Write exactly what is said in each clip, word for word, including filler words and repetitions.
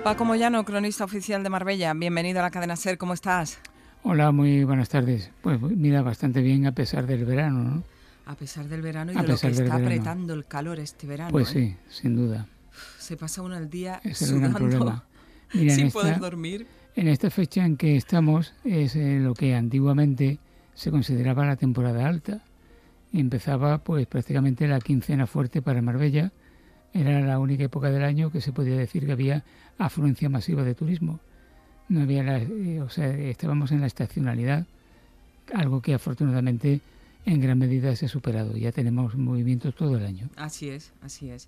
Paco Moyano, cronista oficial de Marbella, bienvenido a la cadena SER, ¿cómo estás? Hola, muy buenas tardes. Pues mira, bastante bien a pesar del verano, ¿no? A pesar del verano y a de lo que está verano. apretando el calor este verano. Pues ¿eh? sí, sin duda. Se pasa uno el día es sudando, el gran problema. Mira, sin en esta, poder dormir. En esta fecha en que estamos es eh, lo que antiguamente se consideraba la temporada alta. Empezaba pues prácticamente la quincena fuerte para Marbella. Era la única época del año que se podía decir que había afluencia masiva de turismo. No había la, eh, o sea, estábamos en la estacionalidad, algo que afortunadamente en gran medida se ha superado. Ya tenemos movimientos todo el año. Así es, así es.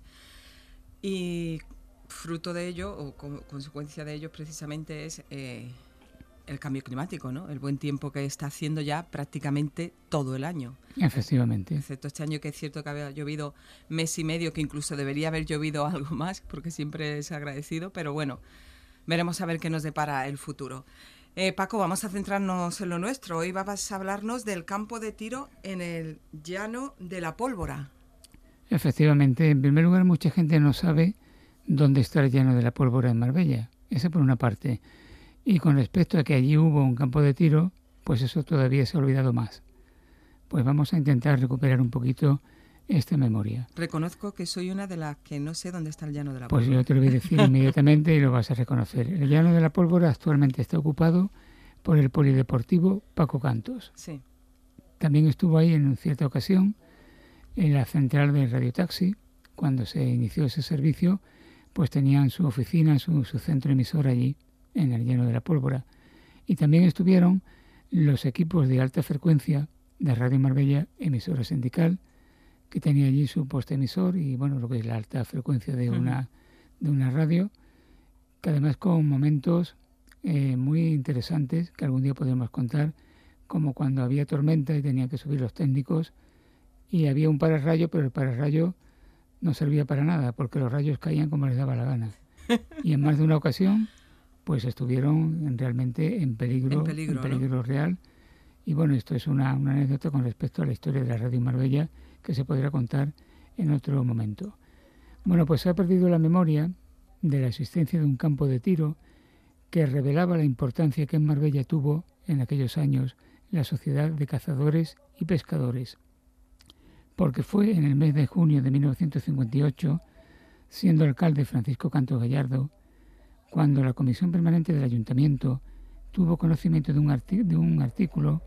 Y fruto de ello, o como consecuencia de ello, precisamente es eh, el cambio climático, ¿no? El buen tiempo que está haciendo ya prácticamente todo el año. Efectivamente. Excepto este año, que es cierto que había llovido mes y medio, que incluso debería haber llovido algo más, porque siempre es agradecido, pero bueno, veremos a ver qué nos depara el futuro. Eh, Paco, vamos a centrarnos en lo nuestro. Hoy vas a hablarnos del campo de tiro en el Llano de la Pólvora. Efectivamente, en primer lugar, mucha gente no sabe dónde está el Llano de la Pólvora en Marbella. Esa por una parte. Y con respecto a que allí hubo un campo de tiro, pues eso todavía se ha olvidado más. Pues vamos a intentar recuperar un poquito esta memoria. Reconozco que soy una de las que no sé dónde está el Llano de la Pues Pólvora. Pues yo te lo voy a decir inmediatamente y lo vas a reconocer. El Llano de la Pólvora actualmente está ocupado por el polideportivo Paco Cantos. Sí. También estuvo ahí en cierta ocasión en la central del radiotaxi. Cuando se inició ese servicio, pues tenían su oficina, su, su centro emisor allí, en el Llano de la Pólvora. Y también estuvieron los equipos de alta frecuencia de Radio Marbella, emisora sindical, que tenía allí su poste emisor y, bueno, lo que es la alta frecuencia de una, de una radio, que además con momentos eh, muy interesantes que algún día podremos contar, como cuando había tormenta y tenían que subir los técnicos y había un pararrayo, pero el pararrayo no servía para nada porque los rayos caían como les daba la gana. Y en más de una ocasión pues estuvieron realmente en peligro, en peligro, en peligro ¿no? real. Y bueno, esto es una, una anécdota con respecto a la historia de la Radio Marbella que se podrá contar en otro momento. Bueno, pues se ha perdido la memoria de la existencia de un campo de tiro que revelaba la importancia que en Marbella tuvo en aquellos años la Sociedad de Cazadores y Pescadores. Porque fue en el mes de junio de mil novecientos cincuenta y ocho, siendo alcalde Francisco Cantos Gallardo, cuando la Comisión Permanente del Ayuntamiento tuvo conocimiento de un, arti- de un artículo,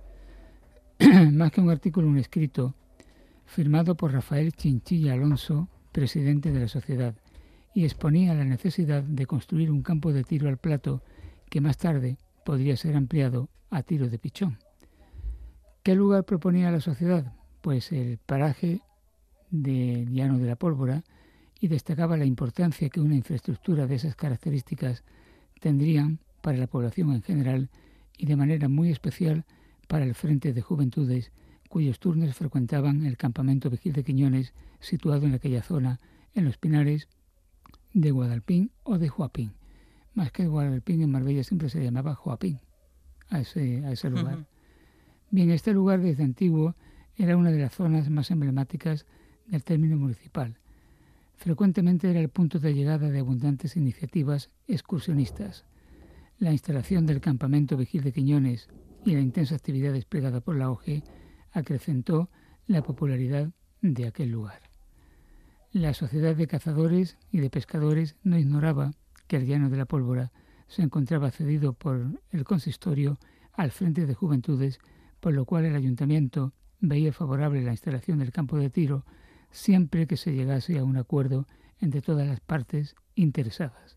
más que un artículo, un escrito, firmado por Rafael Chinchilla Alonso, presidente de la sociedad, y exponía la necesidad de construir un campo de tiro al plato que más tarde podría ser ampliado a tiro de pichón. ¿Qué lugar proponía la sociedad? Pues el paraje del Llano de la Pólvora, y destacaba la importancia que una infraestructura de esas características tendrían para la población en general y de manera muy especial para el Frente de Juventudes, cuyos turnos frecuentaban el campamento Vigil de Quiñones, situado en aquella zona, en los pinares de Guadalpín o de Joapín. Más que Guadalpín, en Marbella siempre se llamaba Joapín, a ese, a ese lugar. Uh-huh. Bien, este lugar desde antiguo era una de las zonas más emblemáticas del término municipal. Frecuentemente era el punto de llegada de abundantes iniciativas excursionistas. La instalación del campamento Vigil de Quiñones y la intensa actividad desplegada por la O G acrecentó la popularidad de aquel lugar. La Sociedad de Cazadores y de Pescadores no ignoraba que el Llano de la Pólvora se encontraba cedido por el consistorio al Frente de Juventudes, por lo cual el ayuntamiento veía favorable la instalación del campo de tiro siempre que se llegase a un acuerdo entre todas las partes interesadas.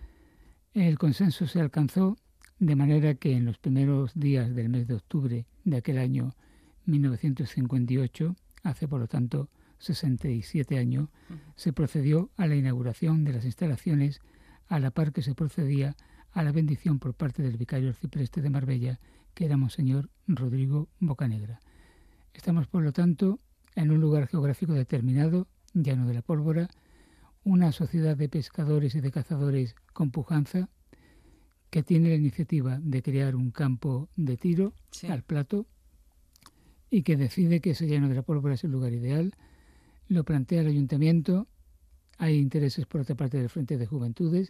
El consenso se alcanzó de manera que en los primeros días del mes de octubre de aquel año mil novecientos cincuenta y ocho, hace por lo tanto sesenta y siete años, se procedió a la inauguración de las instalaciones a la par que se procedía a la bendición por parte del vicario arcipreste de Marbella, que era Monseñor Rodrigo Bocanegra. Estamos, por lo tanto, en un lugar geográfico determinado, Llano de la Pólvora, una sociedad de pescadores y de cazadores con pujanza, que tiene la iniciativa de crear un campo de tiro sí. al plato y que decide que ese Llano de la Pólvora es el lugar ideal, lo plantea el ayuntamiento, hay intereses por otra parte del Frente de Juventudes,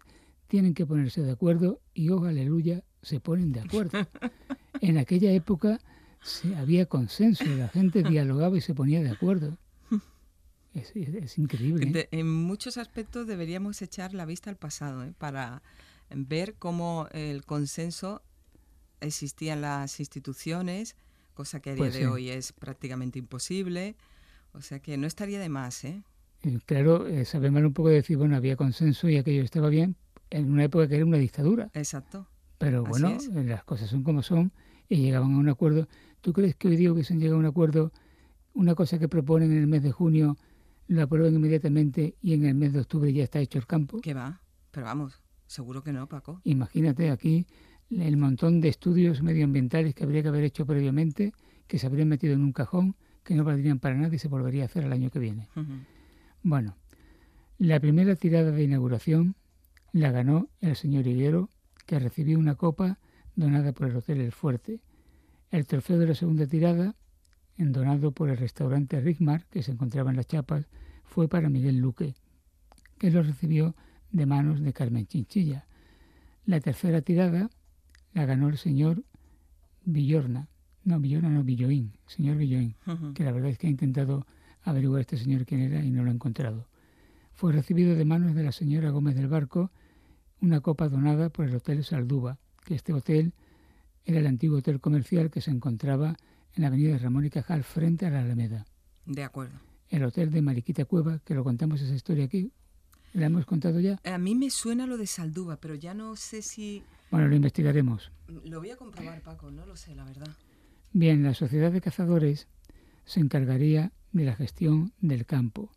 tienen que ponerse de acuerdo y, oh aleluya, se ponen de acuerdo. En aquella época se, había consenso, la gente dialogaba y se ponía de acuerdo. Es, es, es increíble. ¿eh? De, en muchos aspectos deberíamos echar la vista al pasado, ¿eh? Para ver cómo el consenso existía en las instituciones, cosa que a día pues de sí. hoy es prácticamente imposible. O sea que no estaría de más, ¿eh? Claro, eh, sabe mal un poco decir, bueno, había consenso y aquello estaba bien en una época que era una dictadura. Exacto. Pero bueno, las cosas son como son y llegaban a un acuerdo. ¿Tú crees que hoy día hubiesen llegado a un acuerdo, una cosa que proponen en el mes de junio, la aprueben inmediatamente y en el mes de octubre ya está hecho el campo? ¿Qué va? Pero vamos, seguro que no, Paco. Imagínate aquí el montón de estudios medioambientales que habría que haber hecho previamente, que se habrían metido en un cajón, que no valdrían para nada y se volvería a hacer el año que viene. Uh-huh. Bueno, la primera tirada de inauguración la ganó el señor Higuero, que recibió una copa donada por el Hotel El Fuerte. El trofeo de la segunda tirada, donado por el restaurante Rigmar, que se encontraba en Las Chapas, fue para Miguel Luque, que lo recibió de manos de Carmen Chinchilla. La tercera tirada la ganó el señor Villorna, no, Villorna no, Villoín, señor Villoín, uh-huh. que la verdad es que ha intentado averiguar a este señor quién era y no lo ha encontrado. Fue recibido de manos de la señora Gómez del Barco una copa donada por el Hotel Saldúa, que este hotel era el antiguo hotel comercial que se encontraba en la avenida Ramón y Cajal frente a la Alameda. De acuerdo. El hotel de Mariquita Cueva, que lo contamos esa historia aquí, ¿la hemos contado ya? A mí me suena lo de Saldúa, pero ya no sé si... Bueno, lo investigaremos. Lo voy a comprobar, Paco, no lo sé, la verdad. Bien, la Sociedad de Cazadores se encargaría de la gestión del campo.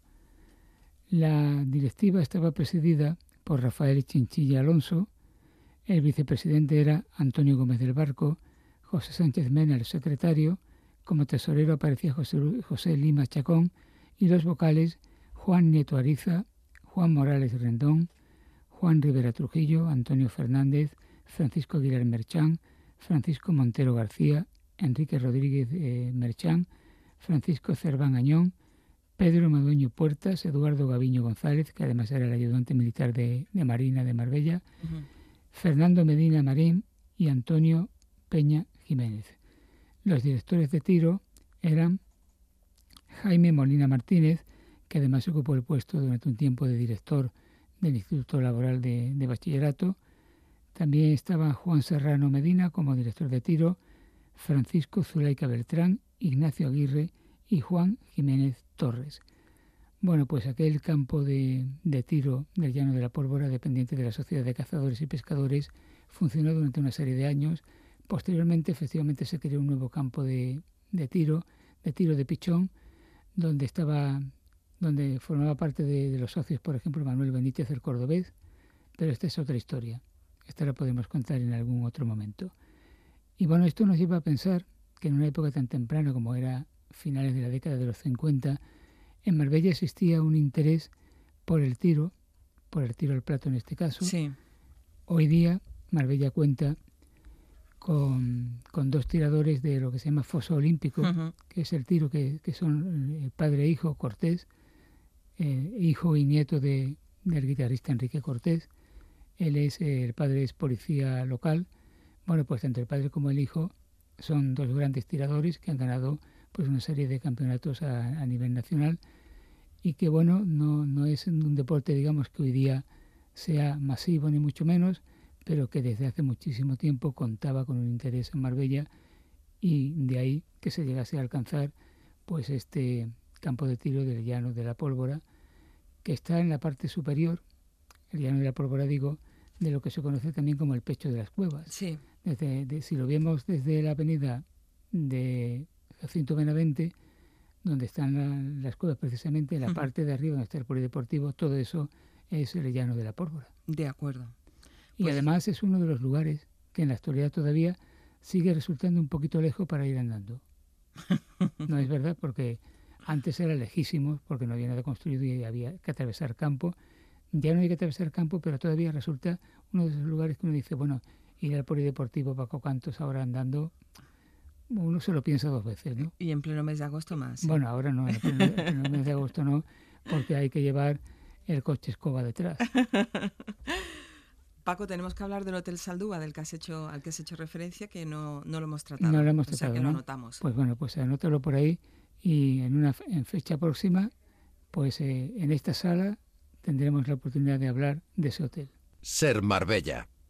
La directiva estaba presidida por Rafael Chinchilla Alonso, el vicepresidente era Antonio Gómez del Barco, José Sánchez Mena, el secretario, como tesorero aparecía José, José Lima Chacón, y los vocales Juan Nieto Ariza, Juan Morales Rendón, Juan Rivera Trujillo, Antonio Fernández, Francisco Aguilar Merchán, Francisco Montero García, Enrique Rodríguez eh, Merchán, Francisco Cerván Añón, Pedro Madueño Puertas, Eduardo Gaviño González, que además era el ayudante militar de, de Marina de Marbella, uh-huh. Fernando Medina Marín y Antonio Peña Jiménez. Los directores de tiro eran Jaime Molina Martínez, que además ocupó el puesto durante un tiempo de director del Instituto Laboral de, de Bachillerato. También estaba Juan Serrano Medina como director de tiro, Francisco Zulaika Beltrán, Ignacio Aguirre y Juan Jiménez Torres. Bueno, pues aquel campo de, de tiro del Llano de la Pólvora, dependiente de la Sociedad de Cazadores y Pescadores, funcionó durante una serie de años. Posteriormente, efectivamente, se creó un nuevo campo de, de tiro, de tiro de pichón, donde estaba, donde formaba parte de, de los socios, por ejemplo, Manuel Benítez, el cordobés, pero esta es otra historia. Esta la podemos contar en algún otro momento. Y bueno, esto nos lleva a pensar que en una época tan temprana como era finales de la década de los cincuenta, en Marbella existía un interés por el tiro, por el tiro al plato en este caso. Sí. Hoy día Marbella cuenta con, con dos tiradores de lo que se llama foso olímpico, uh-huh. que es el tiro que, que son el padre e hijo Cortés, eh, hijo y nieto de, del guitarrista Enrique Cortés. Él es, eh, el padre es policía local. Bueno, pues tanto el padre como el hijo son dos grandes tiradores que han ganado pues una serie de campeonatos a, a nivel nacional y que bueno, no, no es un deporte digamos que hoy día sea masivo ni mucho menos, pero que desde hace muchísimo tiempo contaba con un interés en Marbella y de ahí que se llegase a alcanzar pues este campo de tiro del Llano de la Pólvora, que está en la parte superior, el Llano de la Pólvora digo, de lo que se conoce también como el Pecho de las Cuevas. Sí. Desde, de, si lo vemos desde la avenida de Jacinto Benavente, donde están la, las cuevas precisamente, en la uh-huh. parte de arriba donde está el polideportivo, todo eso es el Llano de la Pólvora. De acuerdo. Y pues, además es uno de los lugares que en la actualidad todavía sigue resultando un poquito lejos para ir andando. No es verdad, porque antes era lejísimo, porque no había nada construido y había que atravesar campo. Ya no hay que atravesar campo, pero todavía resulta uno de esos lugares que uno dice, bueno, ir al polideportivo Paco Cantos ahora andando, uno se lo piensa dos veces, ¿no? Y en pleno mes de agosto más. ¿Sí? Bueno, ahora no, en pleno, en pleno mes de agosto no, porque hay que llevar el coche escoba detrás. Paco, tenemos que hablar del Hotel Saldúa, del que has hecho, al que has hecho referencia, que no, no lo hemos tratado. No lo hemos o sea tratado, que ¿no? lo anotamos. Pues bueno, pues anótalo por ahí y en una en fecha próxima, pues eh, en esta sala tendremos la oportunidad de hablar de ese hotel. Ser Marbella.